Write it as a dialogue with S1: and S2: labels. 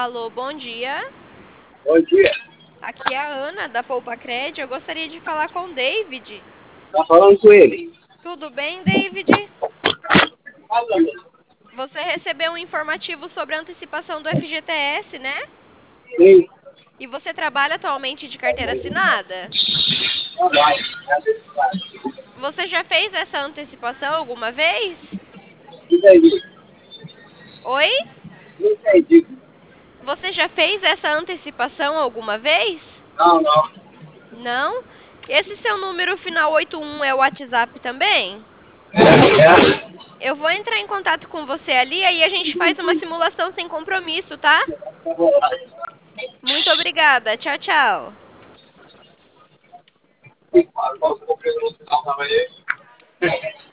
S1: Alô, bom dia.
S2: Bom dia.
S1: Aqui é a Ana da Poupa Cred. Eu gostaria de falar com o David.
S2: Tá falando com ele?
S1: Tudo bem, David?
S2: Fala, mesmo.
S1: Você recebeu um informativo sobre a antecipação do FGTS, né?
S2: Sim,
S1: E você trabalha atualmente de carteira assinada?
S2: trabalho.
S1: Você já fez essa antecipação alguma vez?
S2: Entendi.
S1: Oi?
S2: Entendi.
S1: Você já fez essa antecipação alguma vez?
S2: Não, não.
S1: Não? Esse seu número final 81 é o WhatsApp também?
S2: É.
S1: Eu vou entrar em contato com você ali, aí a gente faz uma simulação sem compromisso, tá? Muito obrigada. Tchau, tchau.
S2: Posso comprar no final também?